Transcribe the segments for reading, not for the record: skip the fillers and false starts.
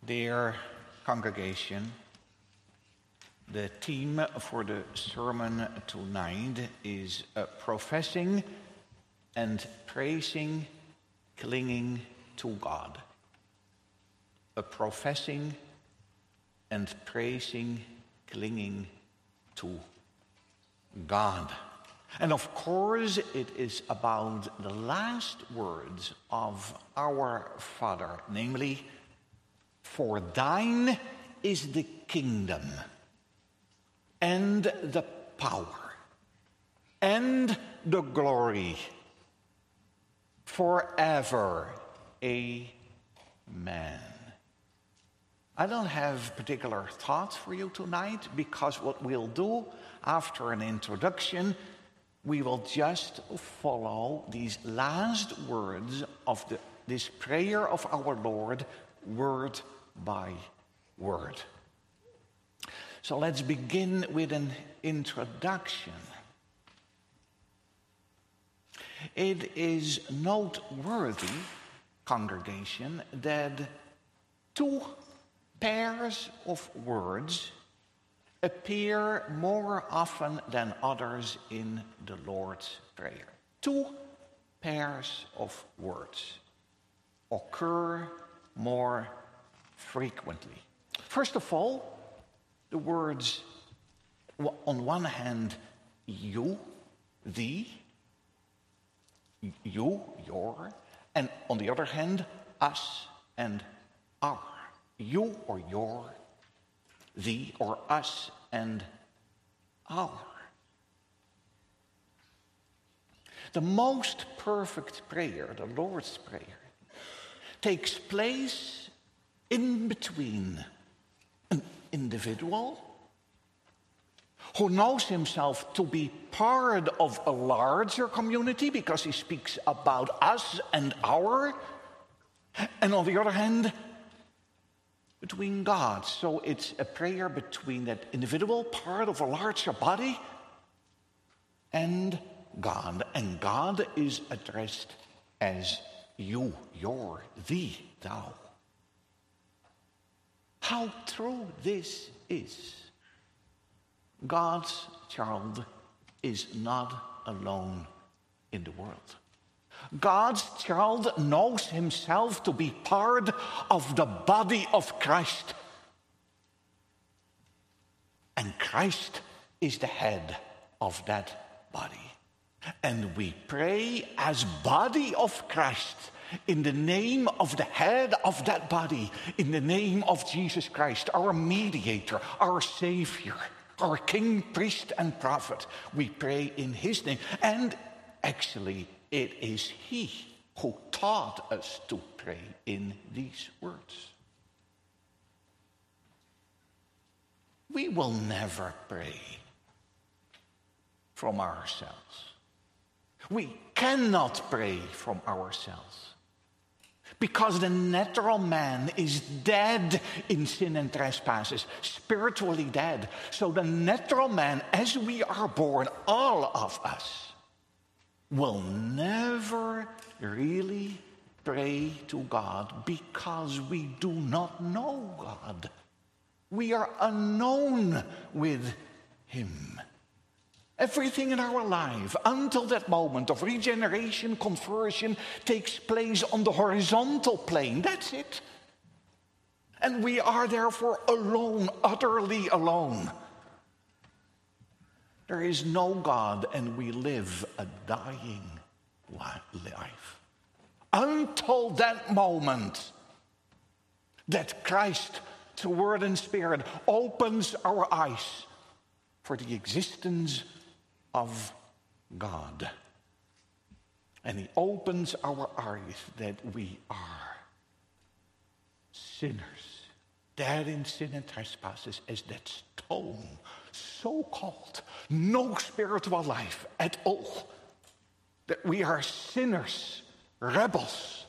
Dear congregation, the theme for the sermon tonight is professing and praising, clinging to God. Professing and praising, clinging to God. And of course, it is about the last words of our Father, namely, "For thine is the kingdom, and the power, and the glory, forever. Amen." I don't have particular thoughts for you tonight, because what we'll do after an introduction, we will just follow these last words of this prayer of our Lord, word by word. So let's begin with an introduction. It is noteworthy, congregation, that two pairs of words appear more often than others in the Lord's Prayer. Two pairs of words occur more frequently. First of all, the words, on one hand, you, thee, you, your, and on the other hand, us and our. You or your, thee or us and our. The most perfect prayer, the Lord's Prayer, takes place in between an individual who knows himself to be part of a larger community because he speaks about us and our, and on the other hand, between God. So it's a prayer between that individual part of a larger body and God. And God is addressed as you, your, thee, thou. How true this is. God's child is not alone in the world. God's child knows himself to be part of the body of Christ. And Christ is the head of that body. And we pray as body of Christ in the name of the head of that body, in the name of Jesus Christ, our mediator, our Savior, our King, priest, and prophet. We pray in his name. And actually, it is he who taught us to pray in these words. We will never pray from ourselves. We cannot pray from ourselves, because the natural man is dead in sin and trespasses, spiritually dead. So the natural man, as we are born, all of us, will never really pray to God because we do not know God. We are unknown with him. Everything in our life, until that moment of regeneration, conversion, takes place on the horizontal plane. That's it. And we are therefore alone, utterly alone. There is no God, and we live a dying life. Until that moment that Christ, through word and spirit, opens our eyes for the existence of God. And he opens our eyes that we are sinners, dead in sin and trespasses, as that stone, so-called, no spiritual life at all, that we are sinners, rebels.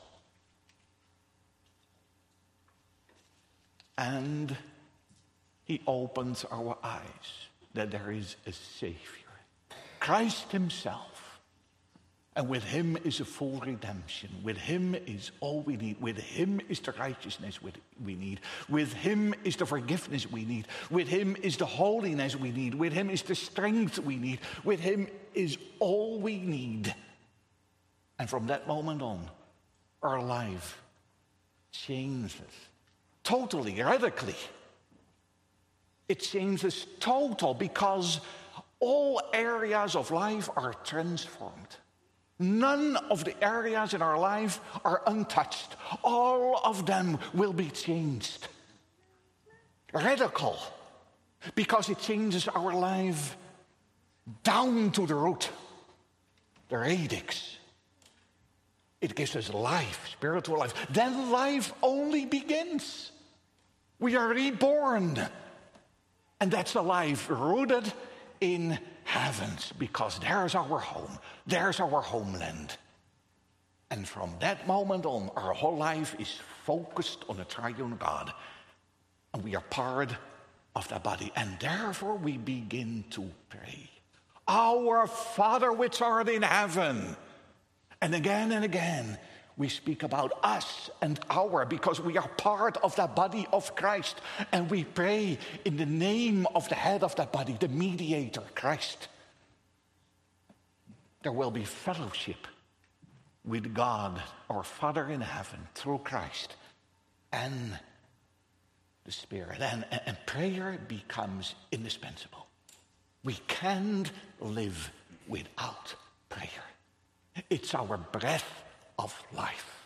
And he opens our eyes that there is a Savior, Christ himself, And with him is a full redemption. With him is all we need. With him is the righteousness we need. With him is the forgiveness we need. With him is the holiness we need. With him is the strength we need. With him is all we need. And from that moment on, our life changes. Totally, radically. It changes total because all areas of life are transformed. None of the areas in our life are untouched. All of them will be changed. Radical. Because it changes our life down to the root. The radix. It gives us life, spiritual life. Then life only begins. We are reborn. And that's a life rooted in heavens, because there's our home, there's our homeland. And from that moment on, our whole life is focused on the triune God. And we are part of that body. And therefore we begin to pray. Our Father which art in heaven. And again, we speak about us and our, because we are part of that body of Christ. And we pray in the name of the head of that body, the mediator, Christ. There will be fellowship with God, our Father in heaven, through Christ and the Spirit. And prayer becomes indispensable. We can't live without prayer. It's our breath of life.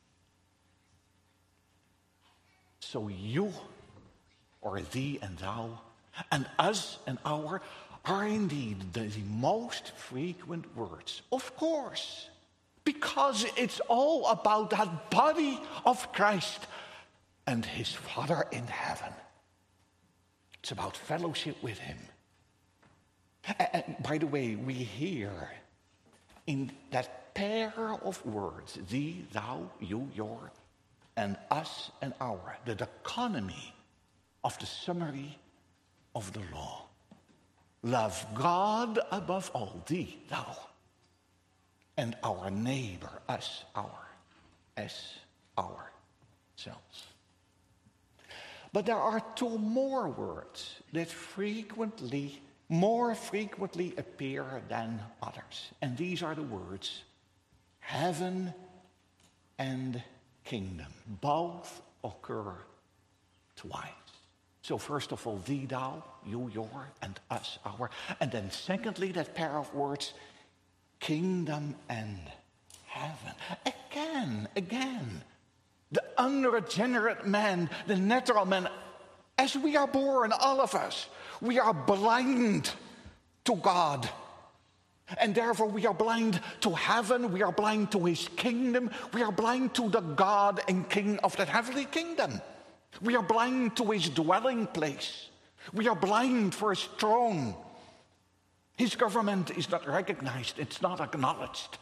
So you, or thee and thou, and us and our, are indeed the most frequent words. Of course, because it's all about that body of Christ and his Father in heaven. It's about fellowship with him. And by the way, we hear in that pair of words, thee, thou, you, your, and us and our, the economy of the summary of the law. Love God above all, thee, thou, and our neighbor, us, our, as ourselves. But there are two more words that more frequently appear than others. And these are the words, heaven and kingdom. Both occur twice. So first of all, thee, thou, you, your, and us, our. And then secondly, that pair of words, kingdom and heaven. Again. The unregenerate man, the natural man, as we are born, all of us, we are blind to God. And therefore we are blind to heaven, we are blind to his kingdom, we are blind to the God and King of that heavenly kingdom. We are blind to his dwelling place. We are blind for his throne. His government is not recognized, it's not acknowledged.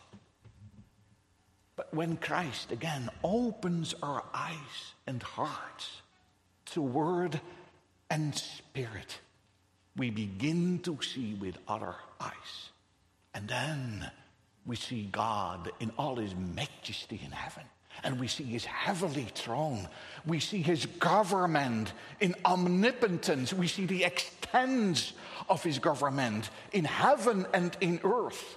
But when Christ again opens our eyes and hearts to word and spirit, we begin to see with other eyes. And then we see God in all his majesty in heaven. And we see his heavenly throne. We see his government in omnipotence. We see the extent of his government in heaven and in earth.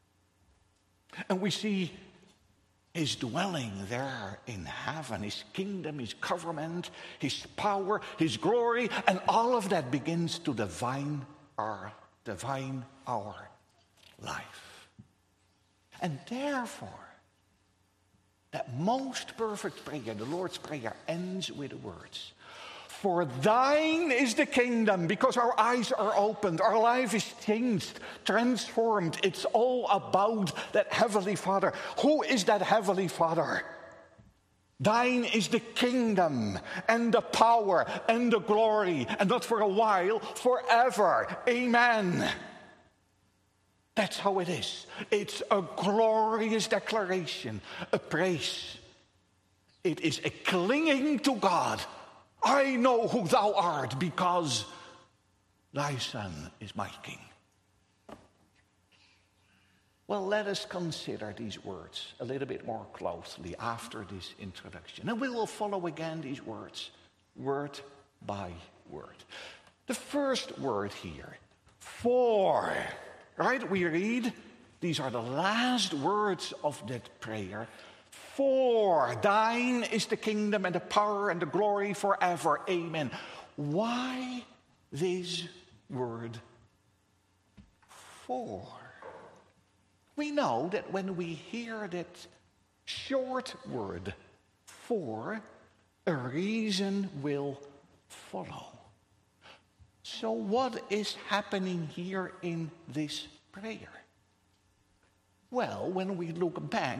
And we see his dwelling there in heaven, his kingdom, his government, his power, his glory, and all of that begins to divine our life. And therefore, that most perfect prayer, the Lord's Prayer, ends with the words, for thine is the kingdom, because our eyes are opened, our life is changed, transformed. It's all about that Heavenly Father. Who is that Heavenly Father? Thine is the kingdom and the power and the glory, and not for a while, forever. Amen. That's how it is. It's a glorious declaration, a praise. It is a clinging to God. I know who thou art, because thy Son is my King. Well, let us consider these words a little bit more closely after this introduction. And we will follow again these words, word by word. The first word here, for, right? We read, these are the last words of that prayer. For thine is the kingdom and the power and the glory forever. Amen. Why this word for? We know that when we hear that short word for, a reason will follow. So what is happening here in this prayer? Well, when we look back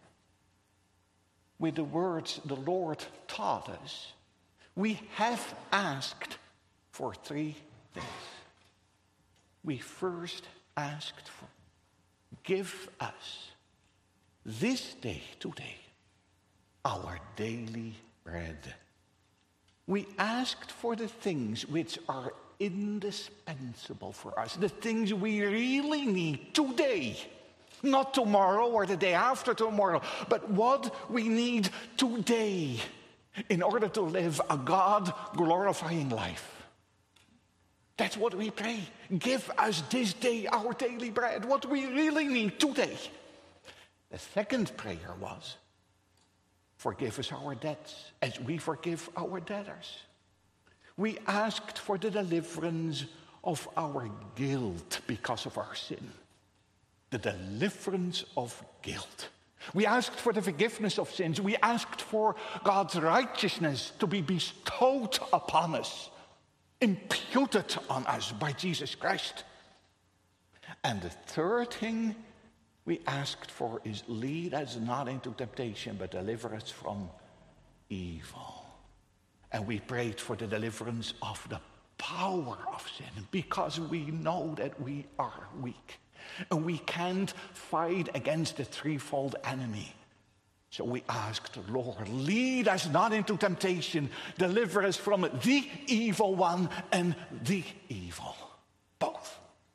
with the words the Lord taught us, we have asked for three things. We first asked for, give us this day, today, our daily bread. We asked for the things which are indispensable for us, the things we really need today. Not tomorrow or the day after tomorrow, but what we need today in order to live a God-glorifying life. That's what we pray. Give us this day our daily bread, what we really need today. The second prayer was, forgive us our debts as we forgive our debtors. We asked for the deliverance of our guilt because of our sin. The deliverance of guilt. We asked for the forgiveness of sins. We asked for God's righteousness to be bestowed upon us, imputed on us by Jesus Christ. And the third thing we asked for is, lead us not into temptation, but deliver us from evil. And we prayed for the deliverance of the power of sin, because we know that we are weak. And we can't fight against the threefold enemy. So we asked the Lord, lead us not into temptation, deliver us from the evil one and the evil. Both.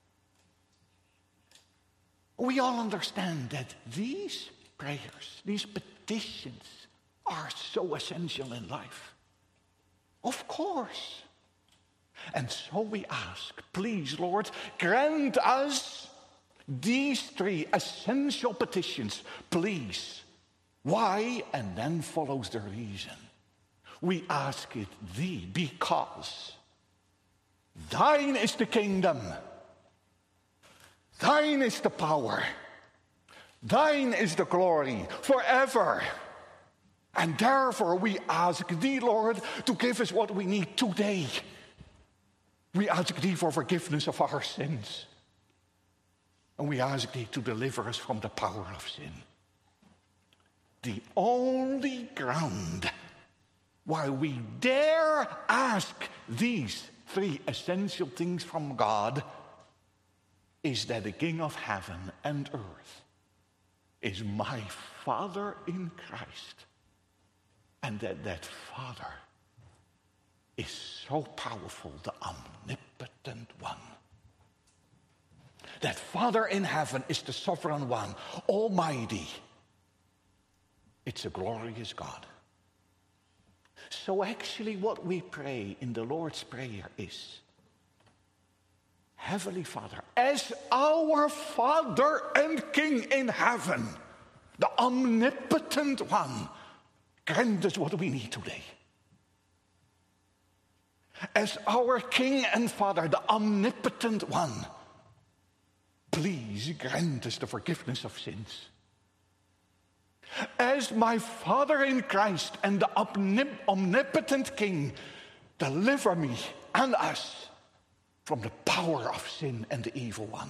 We all understand that these prayers, these petitions, are so essential in life. Of course. And so we ask, please, Lord, grant us these three essential petitions, please. Why? And then follows the reason. We ask it thee because thine is the kingdom, thine is the power, thine is the glory forever. And therefore we ask thee, Lord, to give us what we need today. We ask thee for forgiveness of our sins. And we ask thee to deliver us from the power of sin. The only ground why we dare ask these three essential things from God is that the King of heaven and earth is my Father in Christ. And that Father is so powerful, the omnipotent one. That Father in heaven is the sovereign one, almighty. It's a glorious God. So actually what we pray in the Lord's Prayer is, Heavenly Father, as our Father and King in heaven, the omnipotent one, grant us what we need today. As our King and Father, the omnipotent one, please grant us the forgiveness of sins. As my Father in Christ and the omnipotent King, deliver me and us from the power of sin and the evil one.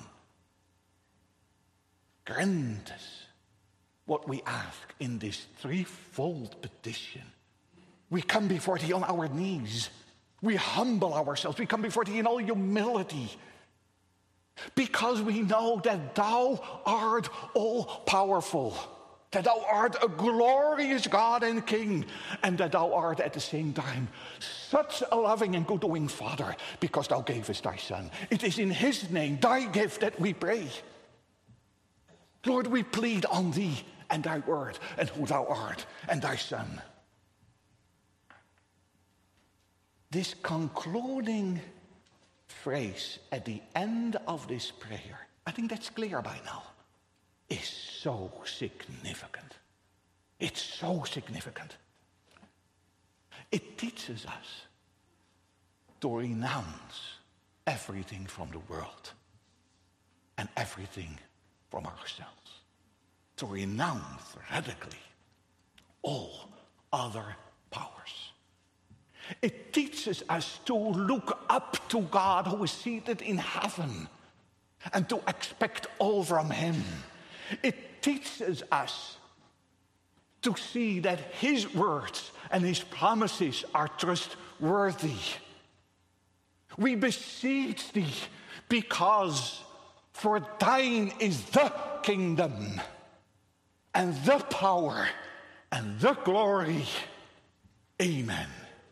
Grant us what we ask in this threefold petition. We come before thee on our knees. We humble ourselves. We come before thee in all humility. Because we know that thou art all-powerful, that thou art a glorious God and King, and that thou art at the same time such a loving and good-doing Father, because thou gavest thy Son. It is in his name, thy gift, that we pray. Lord, we plead on thee and thy word, and who thou art, and thy Son. This concluding phrase at the end of this prayer, I think that's clear by now, is so significant. It's so significant. It teaches us to renounce everything from the world and everything from ourselves. To renounce radically all other powers. It teaches us to look up to God who is seated in heaven and to expect all from him. It teaches us to see that his words and his promises are trustworthy. We beseech thee because for thine is the kingdom and the power and the glory. Amen.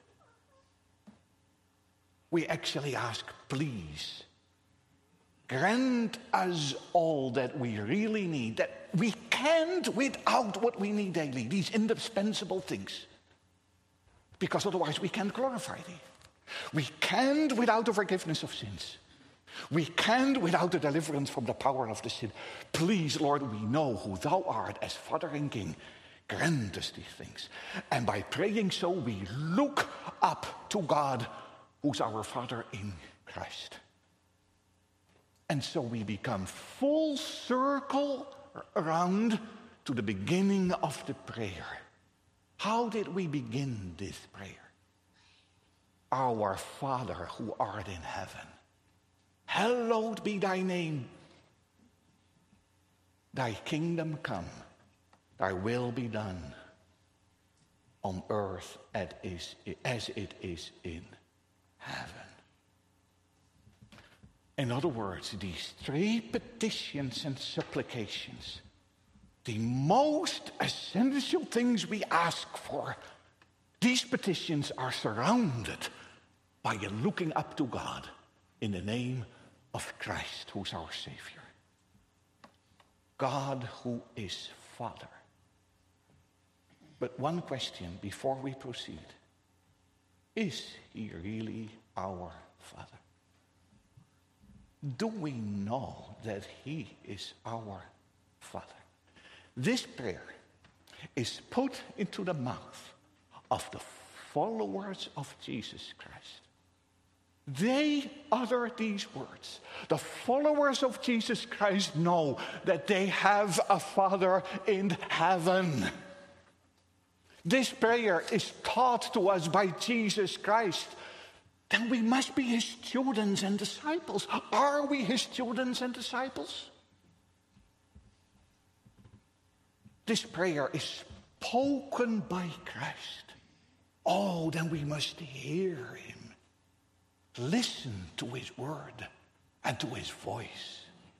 We actually ask, please, grant us all that we really need, that we can't without what we need daily, these indispensable things. Because otherwise we can't glorify thee. We can't without the forgiveness of sins. We can't without the deliverance from the power of the sin. Please, Lord, we know who thou art as Father and King. Grant us these things. And by praying so, we look up to God, who's our Father in Christ. And so we become full circle around to the beginning of the prayer. How did we begin this prayer? Our Father who art in heaven, hallowed be thy name. Thy kingdom come, thy will be done on earth as it is in heaven. In other words, these three petitions and supplications, the most essential things we ask for, these petitions are surrounded by a looking up to God in the name of Christ, who's our Savior. God who is Father. But one question before we proceed. Is he really our Father? Do we know that he is our Father? This prayer is put into the mouth of the followers of Jesus Christ. They utter these words. The followers of Jesus Christ know that they have a Father in heaven. This prayer is taught to us by Jesus Christ. Then we must be his students and disciples. Are we his students and disciples? This prayer is spoken by Christ. Oh, then we must hear him. Listen to his word and to his voice.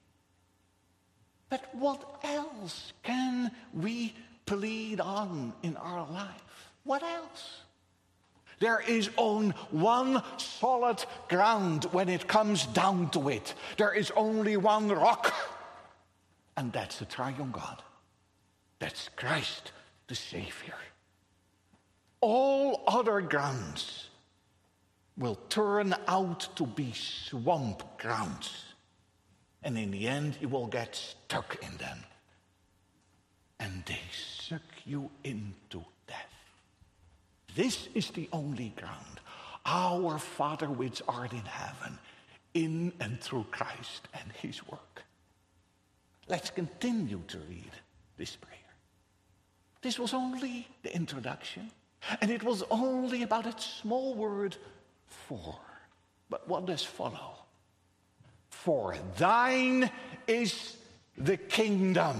But what else can we plead on in our life? What else? There is only one solid ground when it comes down to it. There is only one rock, and that's the triune God. That's Christ the Savior. All other grounds will turn out to be swamp grounds. And in the end, you will get stuck in them. And they suck you into death. This is the only ground. Our Father which art in heaven, in and through Christ and his work. Let's continue to read this prayer. This was only the introduction. And it was only about a small word, for. But what does follow? For thine is the kingdom.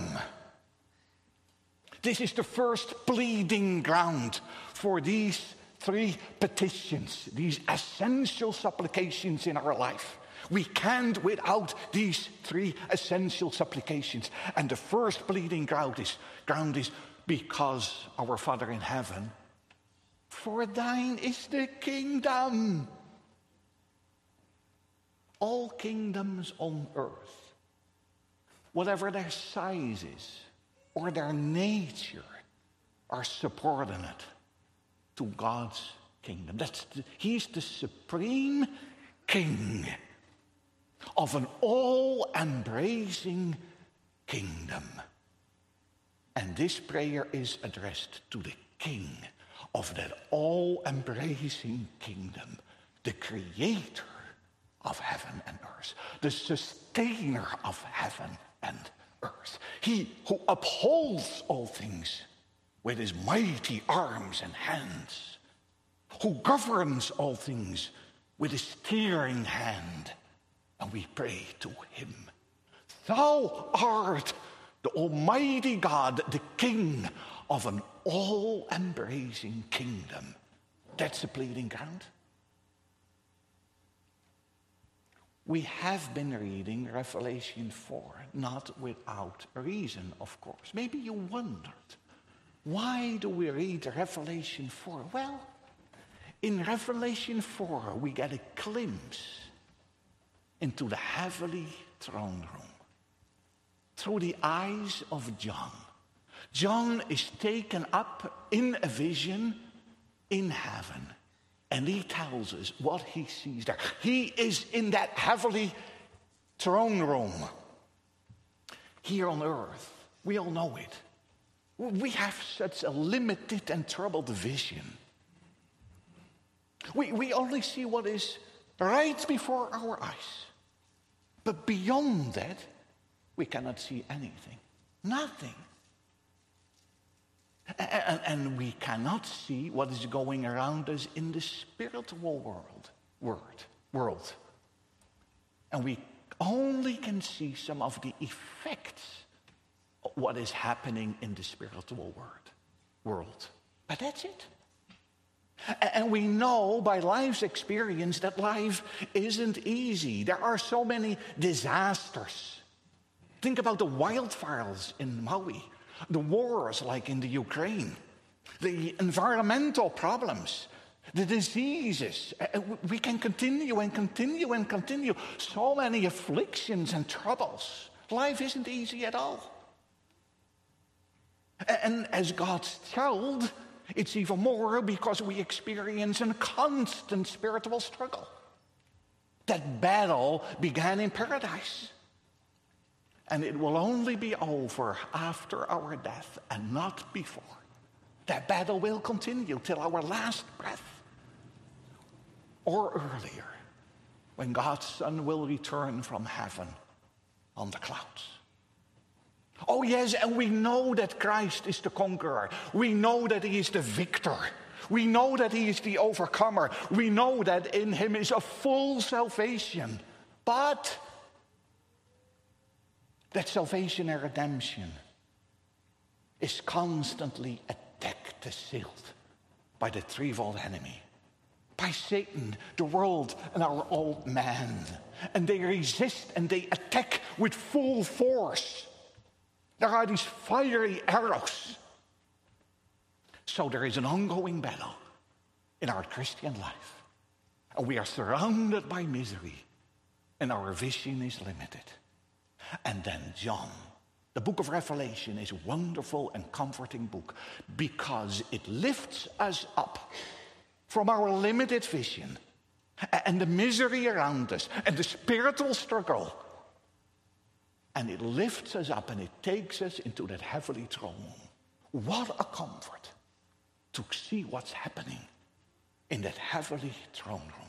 This is the first pleading ground for these three petitions, these essential supplications in our life. We can't without these three essential supplications. And the first pleading ground is because our Father in heaven, for thine is the kingdom. All kingdoms on earth whatever their size is or their nature, are subordinate to God's kingdom. He's the supreme king of an all-embracing kingdom. And this prayer is addressed to the king of that all-embracing kingdom, the creator of heaven and earth, the sustainer of heaven and earth. He who upholds all things with his mighty arms and hands, who governs all things with his steering hand. And we pray to him. Thou art the Almighty God, the King of an all-embracing kingdom. That's the pleading ground. We have been reading Revelation 4, not without reason, of course. Maybe you wondered, why do we read Revelation 4? Well, in Revelation 4, we get a glimpse into the heavenly throne room through the eyes of John. John is taken up in a vision in heaven, and he tells us what he sees there. He is in that heavenly throne room. Here on earth, we all know it. We have such a limited and troubled vision. We only see what is right before our eyes. But beyond that, we cannot see anything. Nothing. And we cannot see what is going around us in the spiritual world. And we only can see some of the effects of what is happening in the spiritual world. But that's it. And we know by life's experience that life isn't easy. There are so many disasters. Think about the wildfires in Maui, the wars like in the Ukraine, the environmental problems, the diseases. We can continue and continue and continue. So many afflictions and troubles. Life isn't easy at all. And as God's child, it's even more because we experience a constant spiritual struggle. That battle began in paradise. And it will only be over after our death and not before. That battle will continue till our last breath. Or earlier, when God's Son will return from heaven on the clouds. Oh yes, and we know that Christ is the conqueror. We know that he is the victor. We know that he is the overcomer. We know that in him is a full salvation. But that salvation and redemption is constantly attacked, assailed by the threefold enemy. By Satan, the world, and our old man. And they resist and they attack with full force. There are these fiery arrows. So there is an ongoing battle in our Christian life. And we are surrounded by misery. And our vision is limited. And then John, the book of Revelation, is a wonderful and comforting book. Because it lifts us up from our limited vision. And the misery around us. And the spiritual struggle. And it lifts us up and it takes us into that heavenly throne room. What a comfort to see what's happening in that heavenly throne room.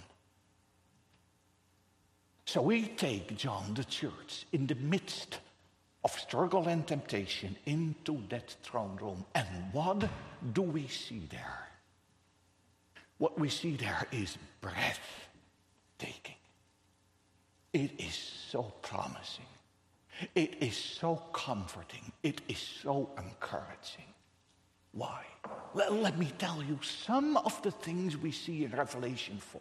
So we take John, the church, in the midst of struggle and temptation into that throne room. And what do we see there? What we see there is breathtaking. It is so promising. It is so comforting. It is so encouraging. Why? Let me tell you some of the things we see in Revelation 4.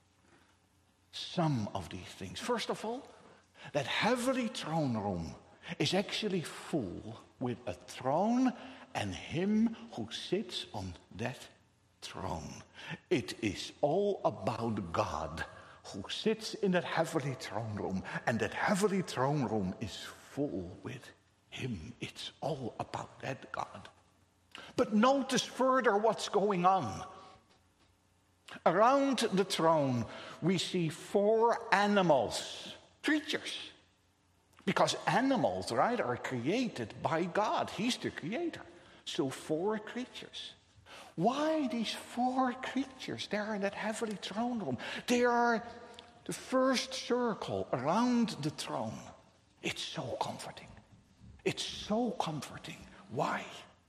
Some of these things. First of all, that heavenly throne room is actually full with a throne and him who sits on that throne. It is all about God who sits in that heavenly throne room, and that heavenly throne room is full with him. It's all about that God. But notice further what's going on. Around the throne, we see 4 animals, creatures. Because animals, right, are created by God. He's the creator. So 4 creatures. Why these 4 creatures there in that heavenly throne room? They are the first circle around the throne. It's so comforting. It's so comforting. Why?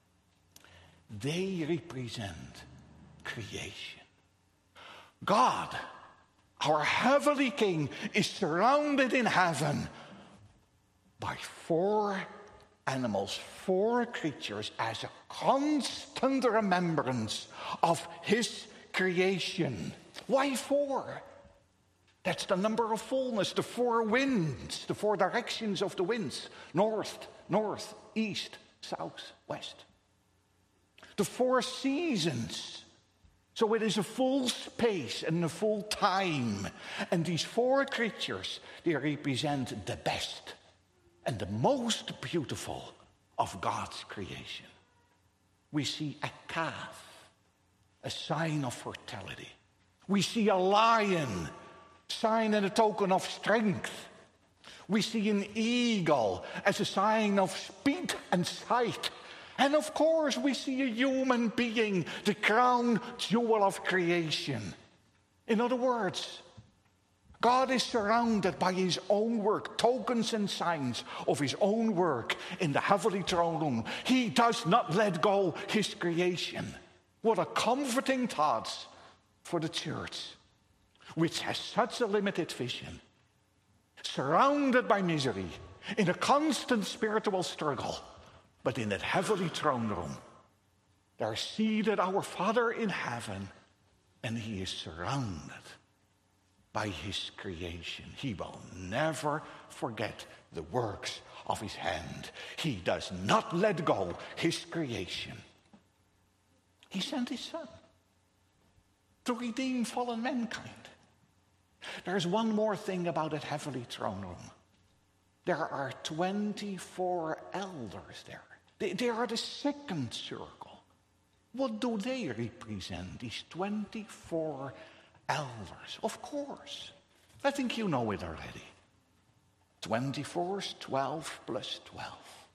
They represent creation. God, our heavenly King, is surrounded in heaven by 4 animals, 4 creatures, as a constant remembrance of his creation. Why 4? That's the number of fullness, the 4 winds, the 4 directions of the winds. North, east, south, west. The 4 seasons. So it is a full space and a full time. And these 4 creatures, they represent the best and the most beautiful of God's creation. We see a calf, a sign of fertility. We see a lion, sign and a token of strength. We see an eagle as a sign of speed and sight. And of course, we see a human being, the crown jewel of creation. In other words, God is surrounded by his own work, tokens and signs of his own work in the heavenly throne room. He does not let go his creation. What a comforting thought for the church, which has such a limited vision, surrounded by misery, in a constant spiritual struggle. But in that heavenly throne room, there is seated our Father in heaven, and he is surrounded by his creation. He will never forget the works of his hand. He does not let go his creation. He sent his Son to redeem fallen mankind. There's one more thing about that heavenly throne room. There are 24 elders there. They are the second circle. What do they represent, these 24 elders? Of course, I think you know it already. 24 is 12 plus 12.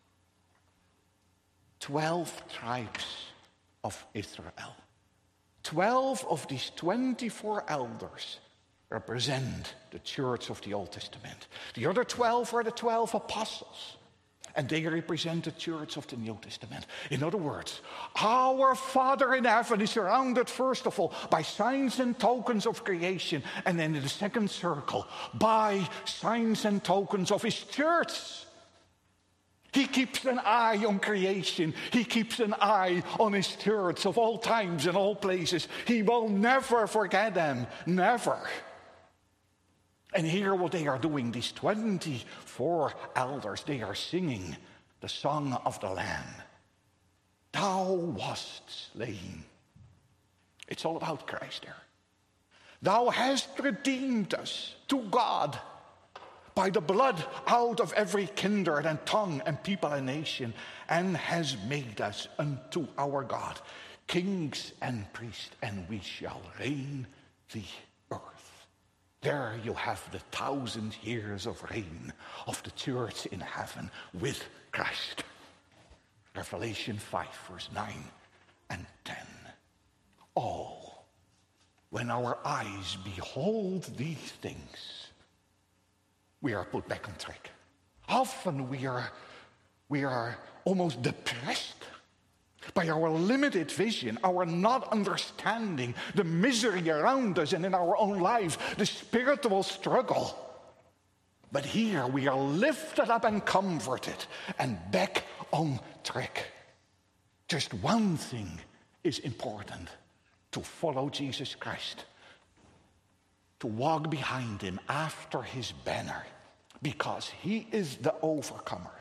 12 tribes of Israel. 12 of these 24 elders represent the church of the Old Testament. The other 12 are the 12 apostles, and they represent the church of the New Testament. In other words, our Father in heaven is surrounded, first of all, by signs and tokens of creation, and then in the second circle, by signs and tokens of his church. He keeps an eye on creation. He keeps an eye on his church of all times and all places. He will never forget them. Never. And here what they are doing, these 24 elders, they are singing the song of the Lamb. Thou wast slain. It's all about Christ there. Thou hast redeemed us to God by the blood out of every kindred and tongue and people and nation, and has made us unto our God kings and priests, and we shall reign the earth. There you have the 1,000 years of reign of the church in heaven with Christ. Revelation 5, verse 9 and 10. Oh, when our eyes behold these things, we are put back on track. Often we are almost depressed by our limited vision, our not understanding, the misery around us and in our own life, the spiritual struggle. But here we are lifted up and comforted and back on track. Just one thing is important: to follow Jesus Christ, to walk behind him after his banner, because he is the overcomer.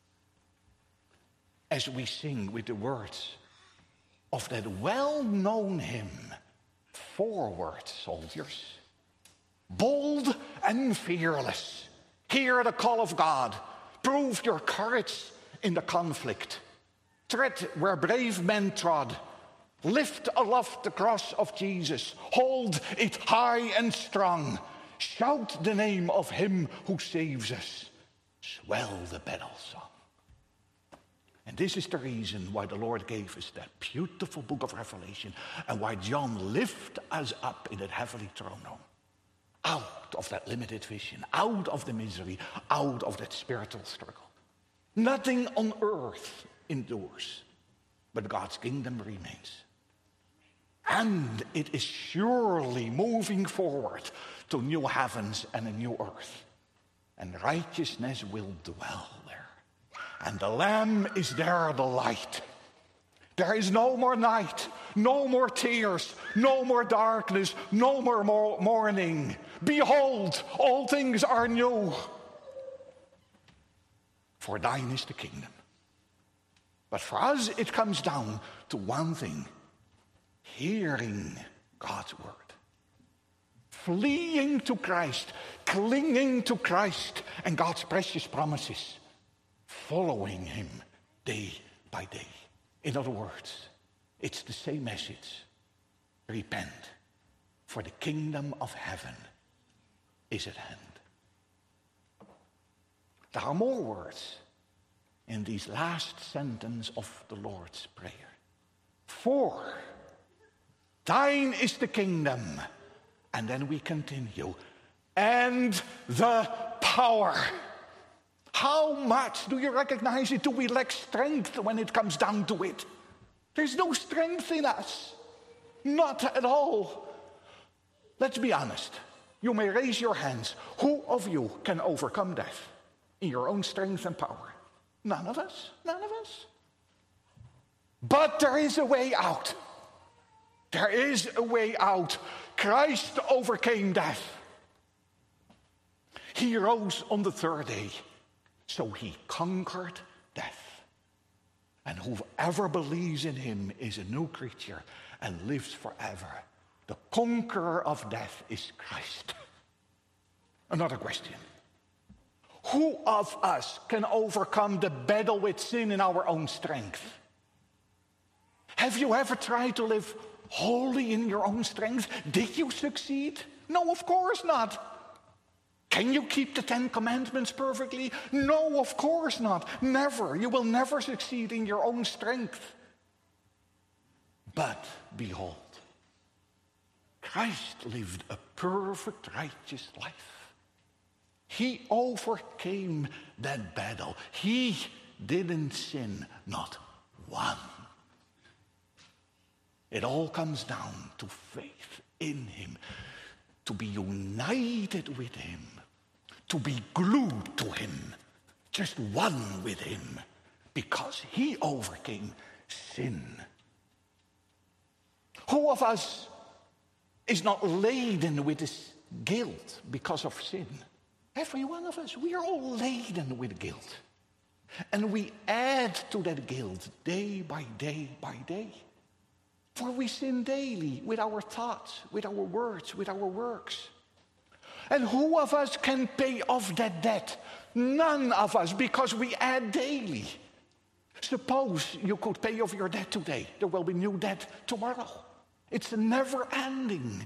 As we sing with the words of that well-known hymn, "Forward, soldiers, bold and fearless, hear the call of God, Prove your courage in the conflict. Tread where brave men trod. Lift aloft the cross of Jesus. Hold it high and strong. Shout the name of him who saves us. Swell the battle song. And this is the reason why the Lord gave us that beautiful book of Revelation and why John lifted us up in that heavenly throne room. Out of that limited vision, out of the misery, out of that spiritual struggle. Nothing on earth endures, but God's kingdom remains. And it is surely moving forward to new heavens and a new earth. And righteousness will dwell there. And the Lamb is there, the light. There is no more night, no more tears, no more darkness, no more mourning. Behold, all things are new. For thine is the kingdom. But for us, it comes down to one thing. Hearing God's word. Fleeing to Christ, clinging to Christ and God's precious promises. Following him day by day. In other words, it's the same message. Repent, for the kingdom of heaven is at hand. There are more words in these last sentence of the Lord's Prayer. For thine is the kingdom. And then we continue. And the power. How much do you recognize it? Do we lack strength when it comes down to it? There's no strength in us. Not at all. Let's be honest. You may raise your hands. Who of you can overcome death in your own strength and power? None of us. None of us. But there is a way out. There is a way out. Christ overcame death. He rose on the third day. So he conquered death. And whoever believes in him is a new creature and lives forever. The conqueror of death is Christ. Another question. Who of us can overcome the battle with sin in our own strength? Have you ever tried to live wholly in your own strength? Did you succeed? No, of course not. Can you keep the 10 Commandments perfectly? No, of course not. Never. You will never succeed in your own strength. But behold, Christ lived a perfect, righteous life. He overcame that battle. He didn't sin, not one. It all comes down to faith in him, to be united with him, to be glued to him, just one with him, because he overcame sin. Who of us is not laden with this guilt because of sin? Every one of us, we are all laden with guilt. And we add to that guilt day by day by day. For we sin daily with our thoughts, with our words, with our works. And who of us can pay off that debt? None of us, because we add daily. Suppose you could pay off your debt today. There will be new debt tomorrow. It's never ending.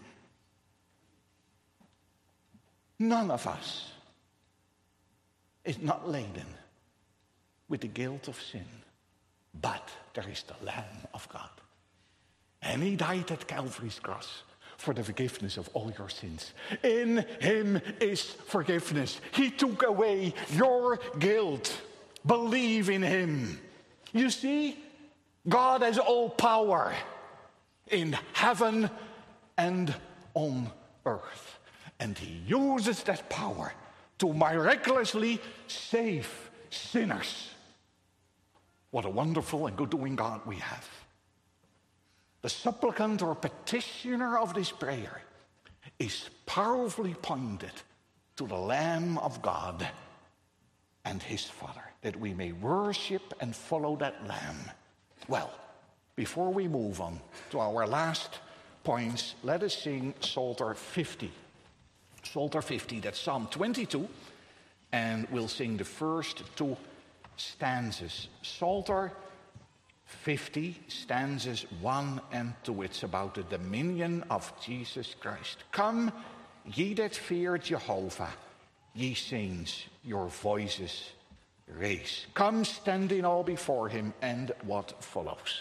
None of us is not laden with the guilt of sin. But there is the Lamb of God. And he died at Calvary's cross for the forgiveness of all your sins. In him is forgiveness. He took away your guilt. Believe in him. You see, God has all power in heaven and on earth. And he uses that power to miraculously save sinners. What a wonderful and good-doing God we have. The supplicant or petitioner of this prayer is powerfully pointed to the Lamb of God and his Father, that we may worship and follow that Lamb. Well, before we move on to our last points, let us sing Psalter 50. Psalter 50, that's Psalm 22 and we'll sing the first two stanzas. Psalter 50, stanzas 1 and 2. It's about the dominion of Jesus Christ. Come, ye that fear Jehovah, ye saints, your voices raise. Come, standing all before him, and what follows.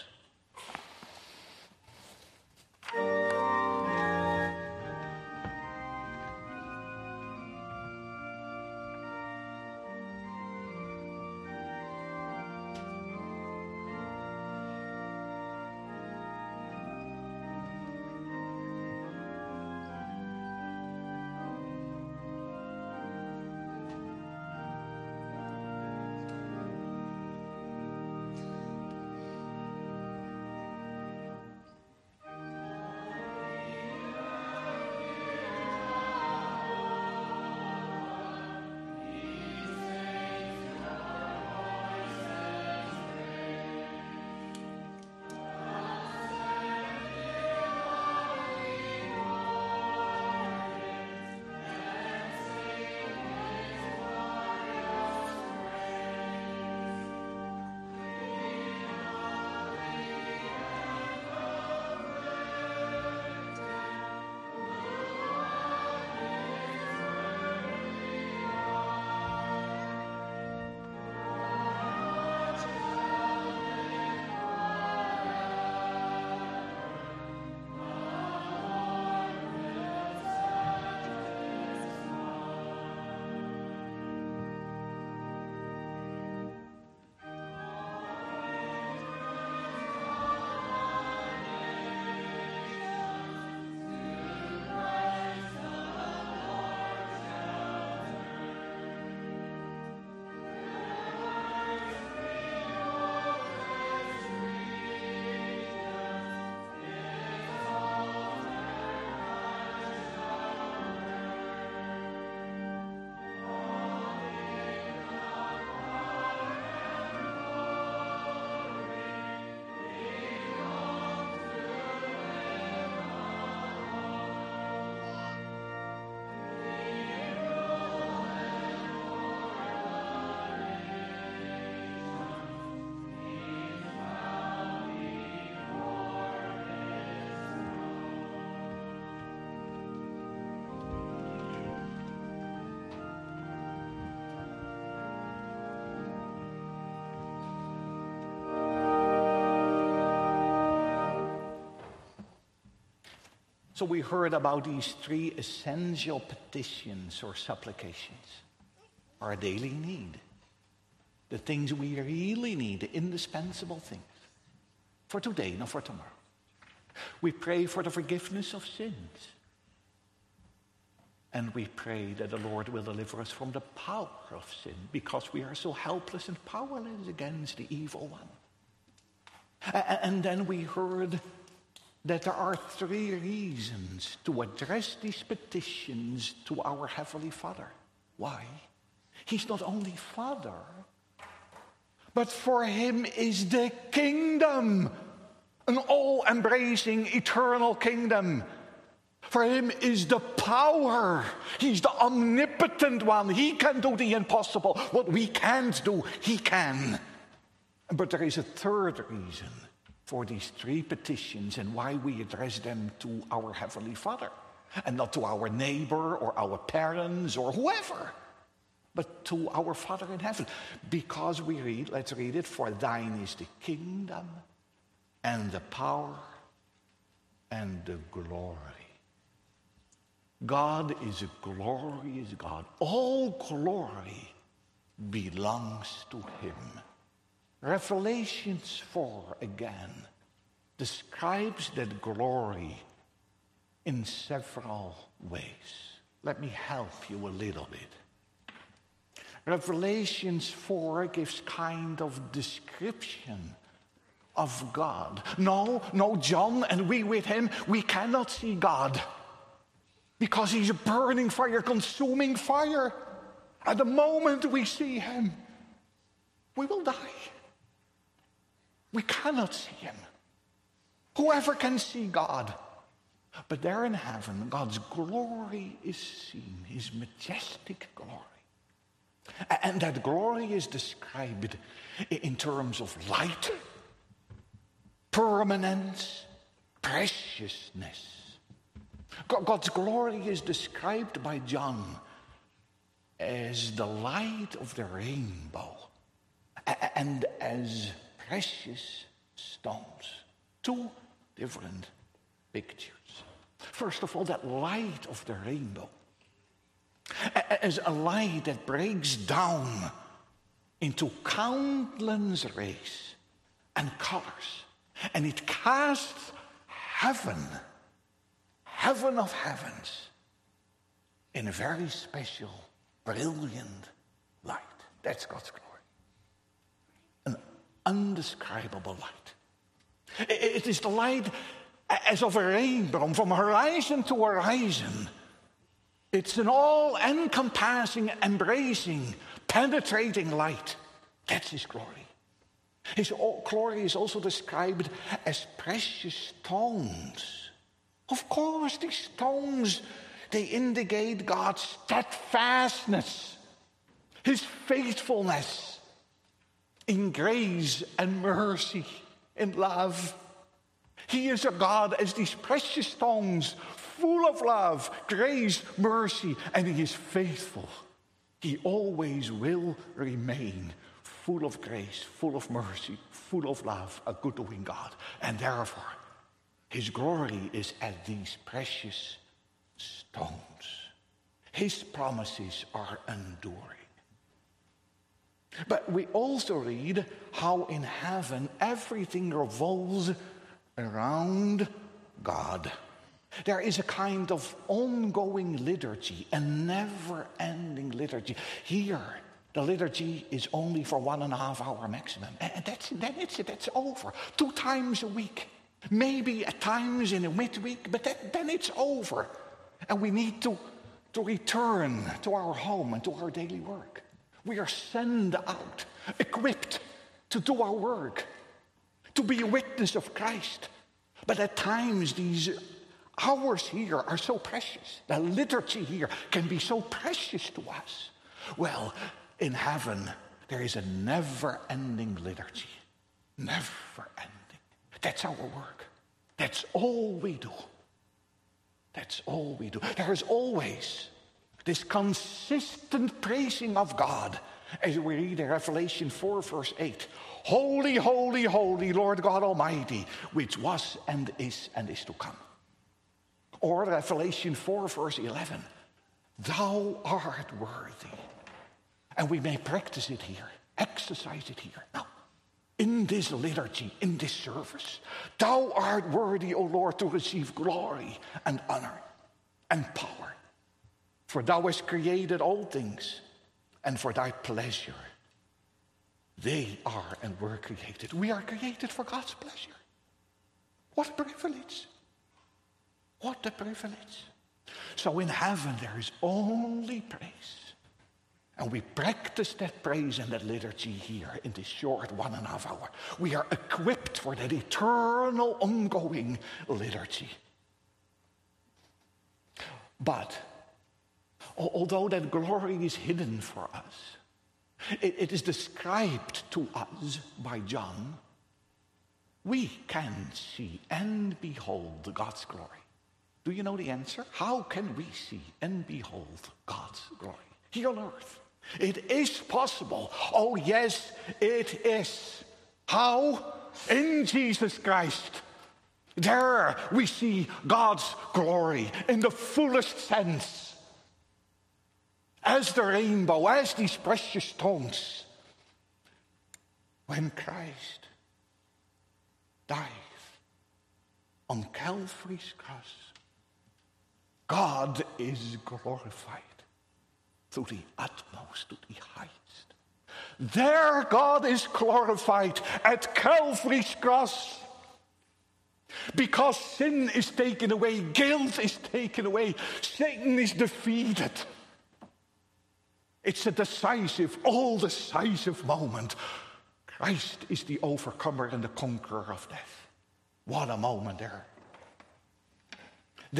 So we heard about these three essential petitions or supplications. Our daily need. The things we really need, the indispensable things. For today, not for tomorrow. We pray for the forgiveness of sins. And we pray that the Lord will deliver us from the power of sin, because we are so helpless and powerless against the evil one. And then we heard that there are three reasons to address these petitions to our Heavenly Father. Why? He's not only Father, but for him is the kingdom, an all-embracing eternal kingdom. For him is the power. He's the omnipotent one. He can do the impossible. What we can't do, he can. But there is a third reason for these three petitions and why we address them to our Heavenly Father and not to our neighbor or our parents or whoever, but to our Father in heaven. Because we read, let's read it, for thine is the kingdom and the power and the glory. God is a glorious God. All glory belongs to him. Revelation 4 again describes that glory in several ways. Let me help you a little bit. Revelation 4 gives kind of description of God. No, John and we with him, we cannot see God. Because he's a burning fire, consuming fire. At the moment we see him, we will die. We cannot see him. Whoever can see God? But there in heaven, God's glory is seen, his majestic glory. And that glory is described in terms of light, permanence, preciousness. God's glory is described by John as the light of the rainbow and as precious stones. Two different pictures. First of all, that light of the rainbow as a light that breaks down into countless rays and colors. And it casts heaven of heavens, in a very special, brilliant light. That's God's glory. An undescribable light. It is the light as of a rainbow from horizon to horizon. It's an all-encompassing, embracing, penetrating light. That's his glory. His glory is also described as precious stones. Of course, these stones, they indicate God's steadfastness, his faithfulness in grace and mercy and love. He is a God as these precious stones, full of love, grace, mercy, and he is faithful. He always will remain full of grace, full of mercy, full of love, a good-doing God. And therefore, his glory is as these precious stones. His promises are enduring. But we also read how in heaven everything revolves around God. There is a kind of ongoing liturgy, a never-ending liturgy. Here, the liturgy is only for 1.5 hour maximum. And that's over. 2 times a week. Maybe at times in a midweek, but then it's over. And we need to return to our home and to our daily work. We are sent out, equipped to do our work, to be a witness of Christ. But at times these hours here are so precious. The liturgy here can be so precious to us. Well, in heaven, there is a never-ending liturgy. Never-ending. That's our work. That's all we do. That's all we do. There is always this consistent praising of God, as we read in Revelation 4, verse 8. Holy, holy, holy, Lord God Almighty, which was and is to come. Or Revelation 4, verse 11. Thou art worthy. And we may practice it here, exercise it here. Now, in this liturgy, in this service, thou art worthy, O Lord, to receive glory and honor and power. For thou hast created all things, and for thy pleasure they are and were created. We are created for God's pleasure. What a privilege. What a privilege. So in heaven there is only praise. And we practice that praise and that liturgy here in this short 1.5 hour. We are equipped for that eternal, ongoing liturgy. But although that glory is hidden for us, it is described to us by John, we can see and behold God's glory. Do you know the answer? How can we see and behold God's glory here on earth? It is possible. Oh yes, it is. How? In Jesus Christ. There we see God's glory in the fullest sense. As the rainbow, as these precious stones. When Christ died on Calvary's cross, God is glorified to the utmost, to the highest. There God is glorified at Calvary's cross. Because sin is taken away, guilt is taken away, Satan is defeated. It's a decisive, all-decisive moment. Christ is the overcomer and the conqueror of death. What a moment there.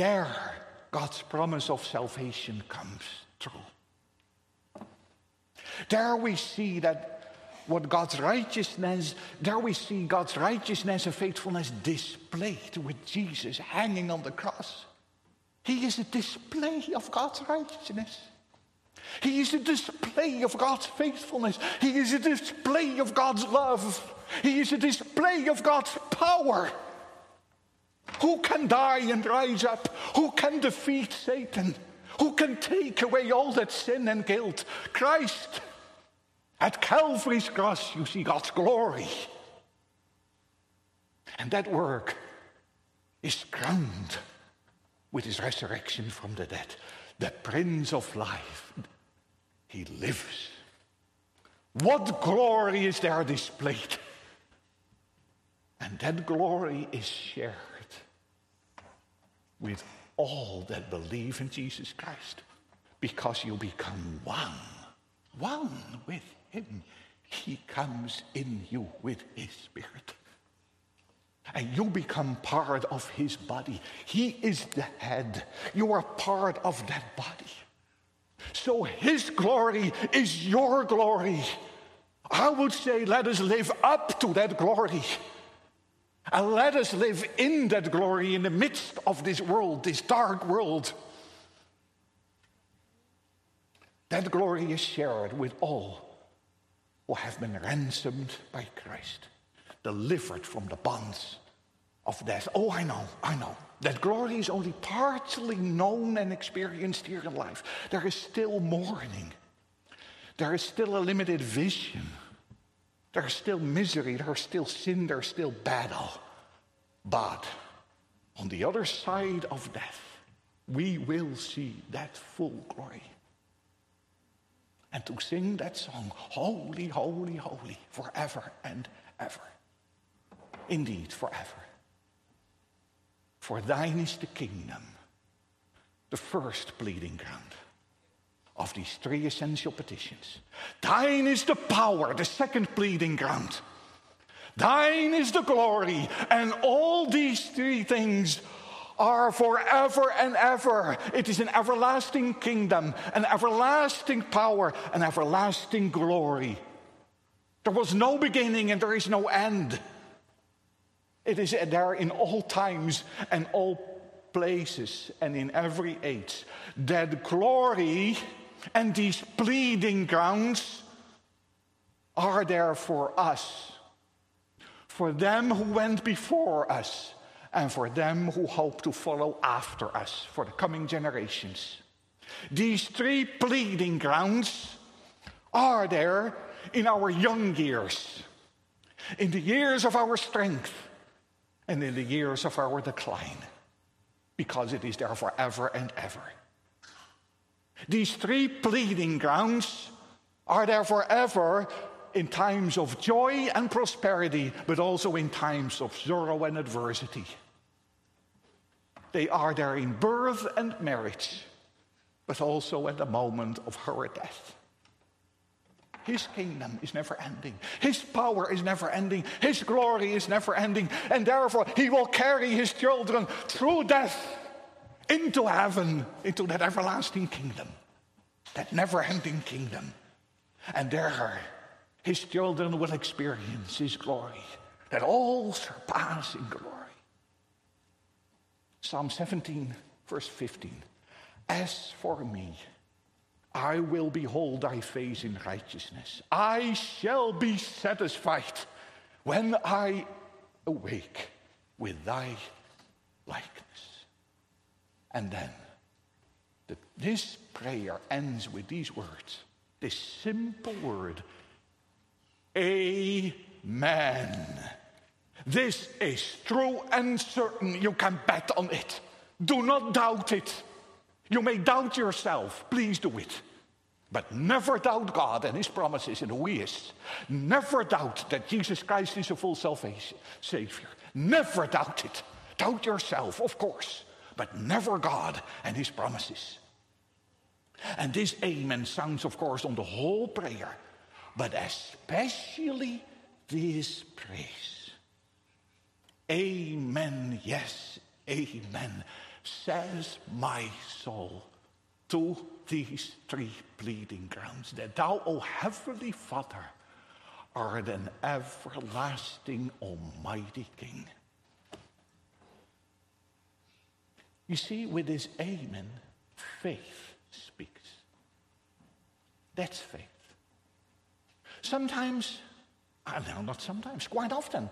There, God's promise of salvation comes true. There we see there we see God's righteousness and faithfulness displayed with Jesus hanging on the cross. He is a display of God's righteousness. He is a display of God's faithfulness. He is a display of God's love. He is a display of God's power. Who can die and rise up? Who can defeat Satan? Who can take away all that sin and guilt? Christ. At Calvary's cross, you see God's glory. And that work is crowned with his resurrection from the dead. The Prince of Life, he lives. What glory is there displayed? And that glory is shared with all that believe in Jesus Christ, because you become one with him. He comes in you with his Spirit. And you become part of his body. He is the head. You are part of that body. So his glory is your glory. I would say, let us live up to that glory. And let us live in that glory in the midst of this world, this dark world. That glory is shared with all who have been ransomed by Christ, delivered from the bonds of death. Oh, I know. That glory is only partially known and experienced here in life. There is still mourning. There is still a limited vision. There's still misery, there's still sin, there's still battle. But on the other side of death, we will see that full glory. And to sing that song, holy, holy, holy, forever and ever. Indeed, forever. For thine is the kingdom, the first pleading ground of these three essential petitions. Thine is the power, the second pleading ground. Thine is the glory, and all these three things are forever and ever. It is an everlasting kingdom, an everlasting power, an everlasting glory. There was no beginning and there is no end. It is there in all times and all places and in every age. That glory and these pleading grounds are there for us, for them who went before us, and for them who hope to follow after us, for the coming generations. These three pleading grounds are there in our young years, in the years of our strength, and in the years of our decline, because it is there forever and ever. These three pleading grounds are there forever in times of joy and prosperity, but also in times of sorrow and adversity. They are there in birth and marriage, but also at the moment of her death. His kingdom is never ending. His power is never ending. His glory is never ending. And therefore, he will carry his children through death into heaven, into that everlasting kingdom, that never-ending kingdom. And there, his children will experience his glory, that all-surpassing glory. Psalm 17, verse 15. As for me, I will behold thy face in righteousness. I shall be satisfied when I awake with thy likeness. And then, this prayer ends with these words, this simple word, Amen. This is true and certain. You can bet on it. Do not doubt it. You may doubt yourself. Please do it. But never doubt God and his promises and who he is. Never doubt that Jesus Christ is a full salvation Savior. Never doubt it. Doubt yourself, of course, but never God and his promises. And this amen sounds, of course, on the whole prayer, but especially this praise. Amen, yes, amen, says my soul. to these three pleading grounds, that thou, O Heavenly Father, art an everlasting Almighty King. You see, with this amen, faith speaks. That's faith. Sometimes, no, not sometimes, quite often,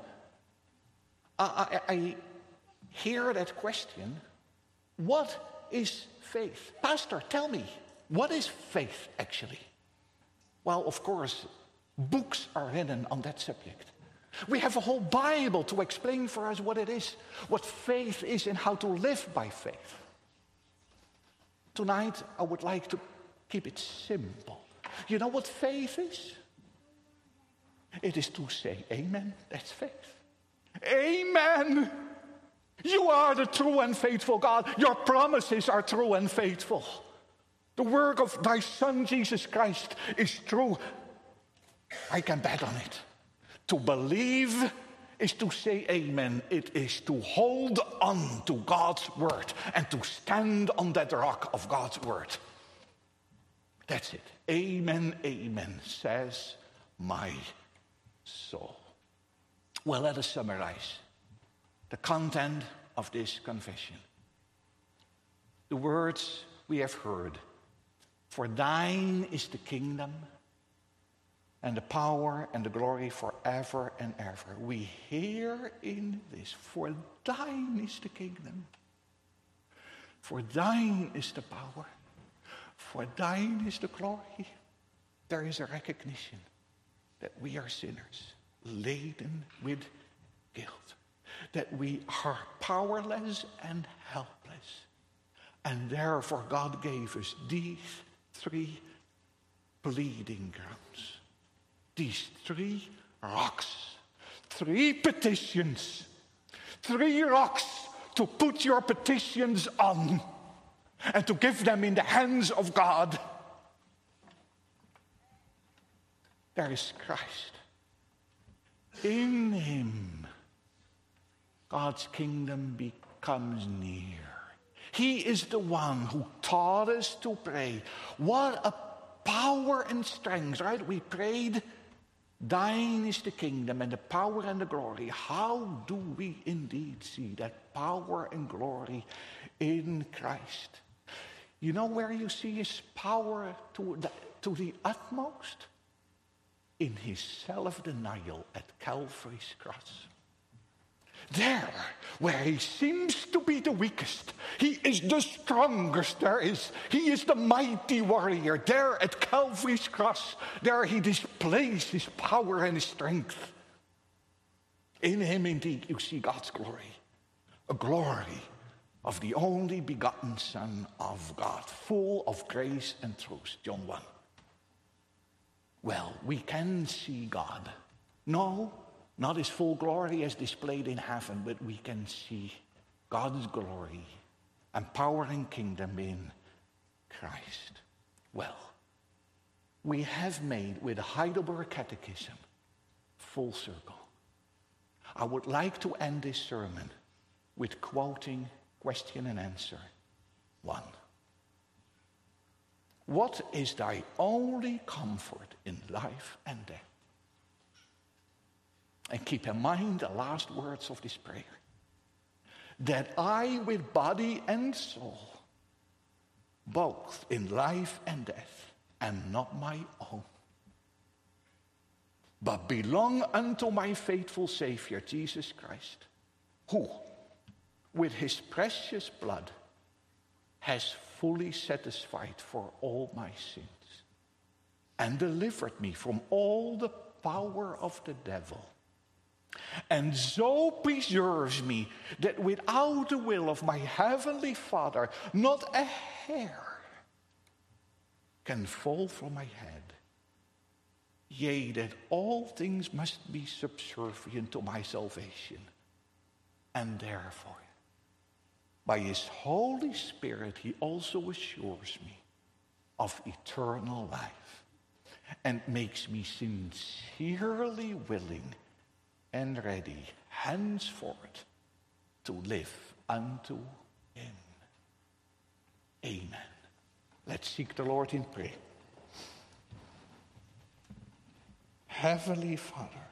I hear that question, what is faith? Pastor, tell me, what is faith actually? Well, of course, books are written on that subject. We have a whole Bible to explain for us what it is, what faith is and how to live by faith. Tonight, I would like to keep it simple. You know what faith is? It is to say amen. That's faith. Amen. You are the true and faithful God. Your promises are true and faithful. The work of thy Son, Jesus Christ, is true. I can bet on it. To believe is to say amen. It is to hold on to God's word and to stand on that rock of God's word. That's it. Amen, amen, says my soul. Well, let us summarize the content of this confession. The words we have heard. For thine is the kingdom and the power and the glory forever and ever. We hear in this, for thine is the kingdom. For thine is the power. For thine is the glory. There is a recognition that we are sinners, laden with guilt, that we are powerless and helpless. And therefore God gave us these three pleading grounds, these three rocks, three petitions, three rocks to put your petitions on and to give them in the hands of God. There is Christ. In him, God's kingdom becomes near. He is the one who taught us to pray. What a power and strength, right? We prayed, thine is the kingdom and the power and the glory. How do we indeed see that power and glory in Christ? You know where you see his power to the utmost? In his self-denial at Calvary's cross. There, where he seems to be the weakest, he is the strongest there is. He is the mighty warrior. There at Calvary's cross, there he displays his power and his strength. In him indeed you see God's glory. A glory of the only begotten Son of God, full of grace and truth. John 1. Well, we can see God. No, not his full glory as displayed in heaven, but we can see God's glory and power and kingdom in Christ. Well, we have made with the Heidelberg Catechism full circle. I would like to end this sermon with quoting question and answer 1. What is thy only comfort in life and death? And keep in mind the last words of this prayer. That I with body and soul, both in life and death, am not my own, but belong unto my faithful Savior, Jesus Christ, who, with his precious blood, has fully satisfied for all my sins and delivered me from all the power of the devil, and so preserves me that without the will of my heavenly Father, not a hair can fall from my head. Yea, that all things must be subservient to my salvation, and therefore by his Holy Spirit, he also assures me of eternal life and makes me sincerely willing and ready henceforth to live unto him. Amen. Let's seek the Lord in prayer. Heavenly Father,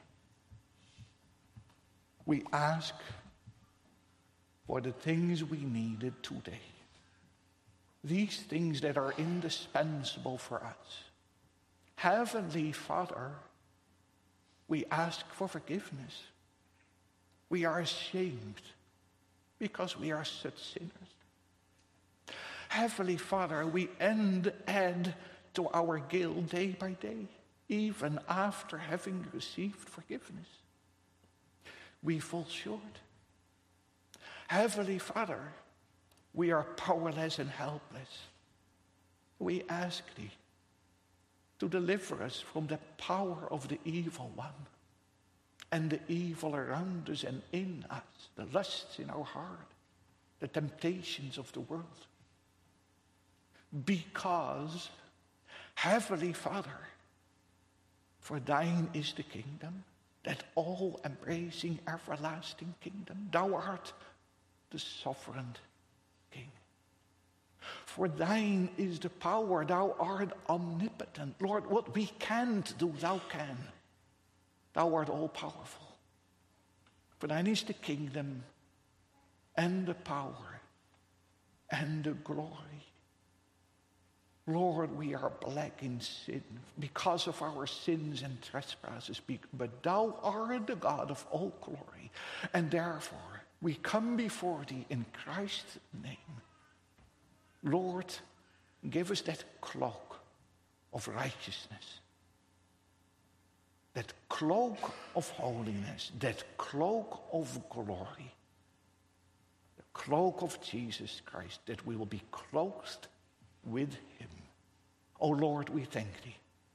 we ask for the things we needed today. These things that are indispensable for us. Heavenly Father, we ask for forgiveness. We are ashamed because we are such sinners. Heavenly Father, we add to our guilt day by day, even after having received forgiveness. We fall short. Heavenly Father, we are powerless and helpless. We ask Thee to deliver us from the power of the evil one and the evil around us and in us, the lusts in our heart, the temptations of the world. Because, Heavenly Father, for Thine is the kingdom, that all-embracing, everlasting kingdom. Thou art the sovereign King. For Thine is the power. Thou art omnipotent. Lord, what we can't do, Thou can. Thou art all-powerful. For Thine is the kingdom and the power and the glory. Lord, we are black in sin because of our sins and trespasses, but Thou art the God of all glory. And therefore, we come before Thee in Christ's name. Lord, give us that cloak of righteousness, that cloak of holiness, that cloak of glory, the cloak of Jesus Christ, that we will be clothed with Him. Oh Lord, we thank Thee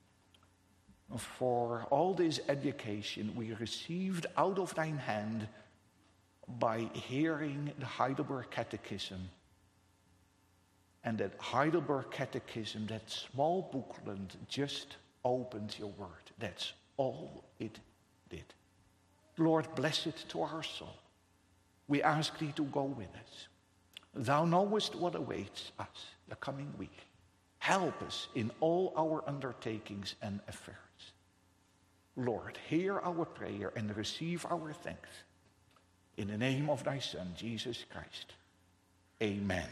for all this education we received out of Thine hand by hearing the Heidelberg Catechism. And that Heidelberg Catechism, that small booklet, just opened Your word. That's all it did. Lord, bless it to our soul. We ask Thee to go with us. Thou knowest what awaits us the coming week. Help us in all our undertakings and affairs. Lord, hear our prayer and receive our thanks. In the name of Thy Son, Jesus Christ. Amen.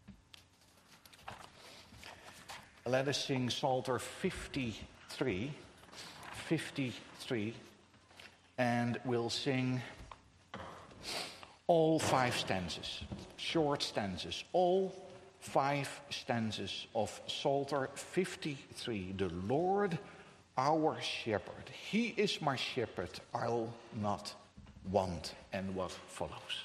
Let us sing Psalter 53, and we'll sing all 5 stanzas, short stanzas, all 5 stanzas of Psalter 53. The Lord our shepherd, He is my shepherd, I'll not want, and what follows.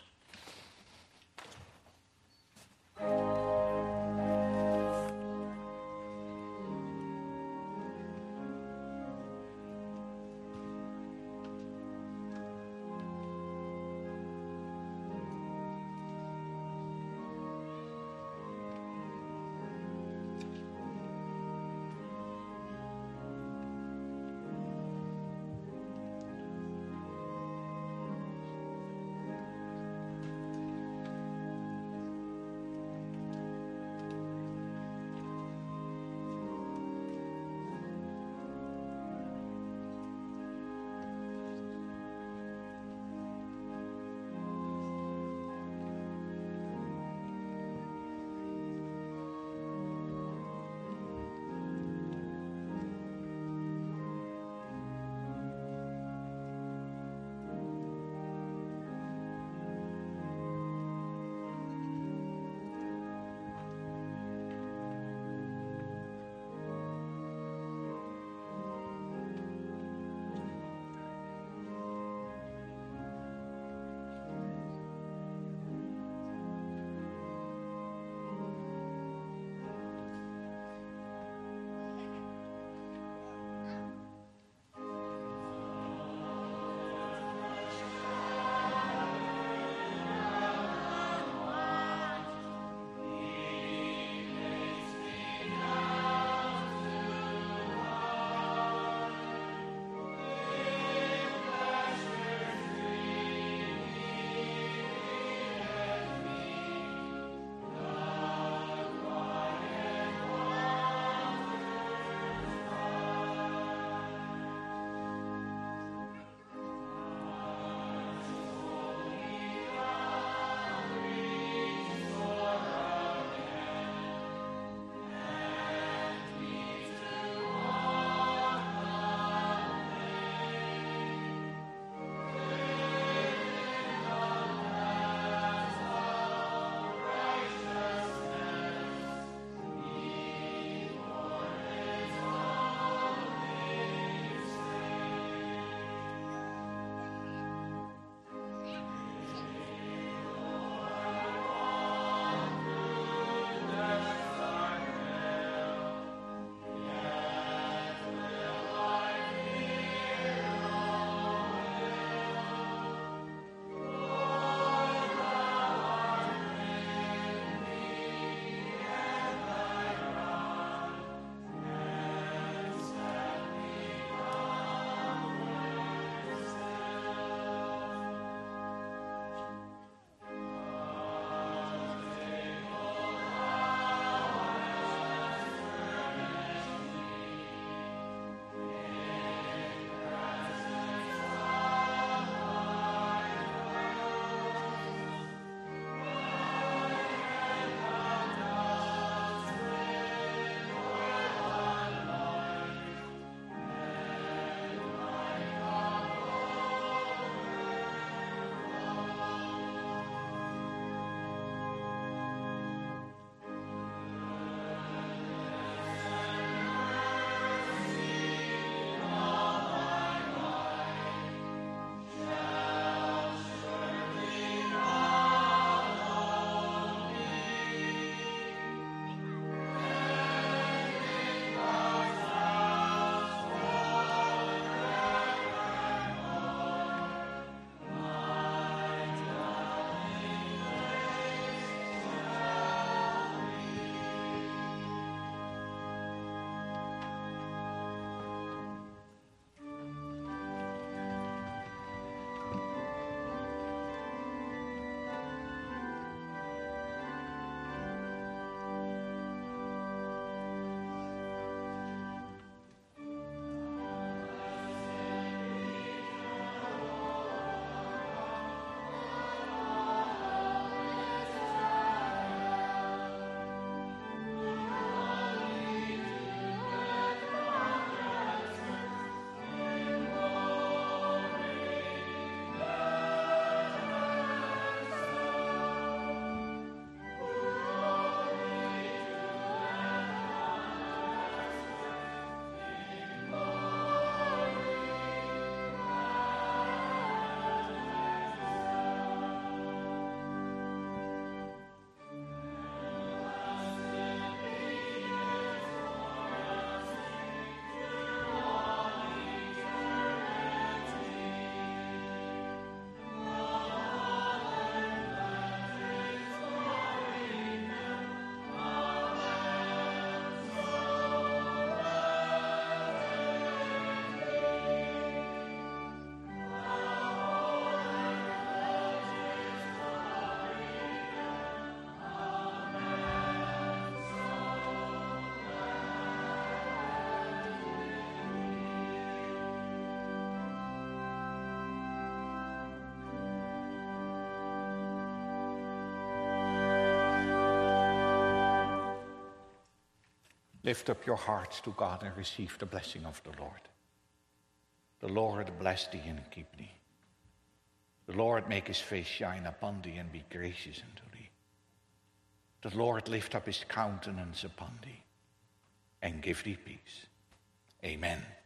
Lift up your hearts to God and receive the blessing of the Lord. The Lord bless thee and keep thee. The Lord make his face shine upon thee and be gracious unto thee. The Lord lift up his countenance upon thee and give thee peace. Amen.